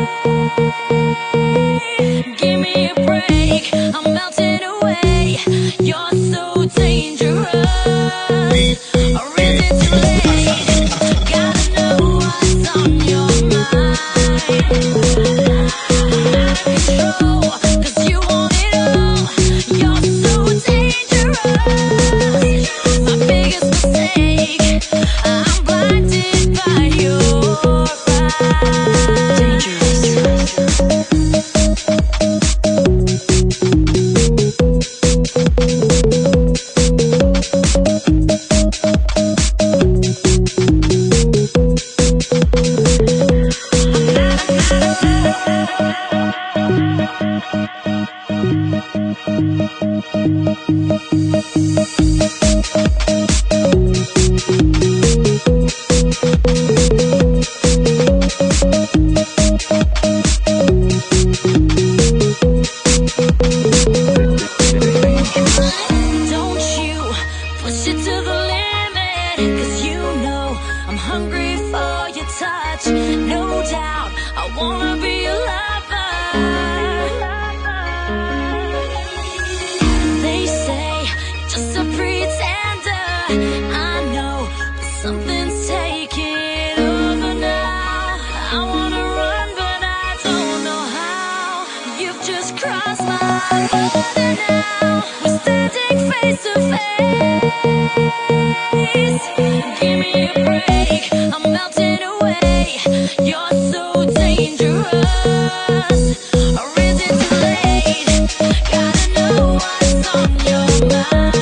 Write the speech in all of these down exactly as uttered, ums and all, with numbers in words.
Give me a break, I'm melting away. You're so dangerous. Or is it too late? Gotta know what's on your mind. I'm out of control, 'cause you want it all. You're so dangerous. My biggest mistake, I'm blinded by your eyes. Dangerous. No doubt, I wanna be a lover. They say you're just a pretender. I know, but something's taking over now. I wanna run, but I don't know how. You've just crossed my border now. We're standing face to face. Give me a break, I'm melting away. You're so dangerous. Or is it too late? Gotta know what's on your mind.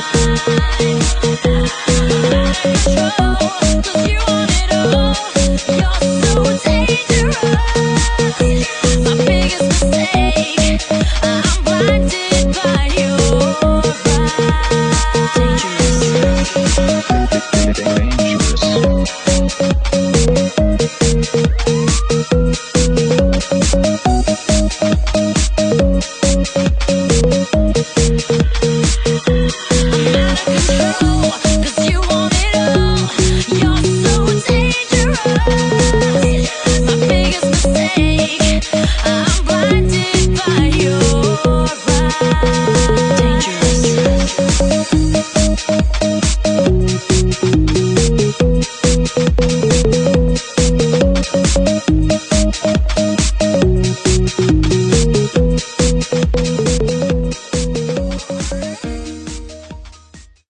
Control, 'cause you want it all. You're so dangerous. My biggest mistake, I'm blinded by your eyes. Dangerous. Dangerous.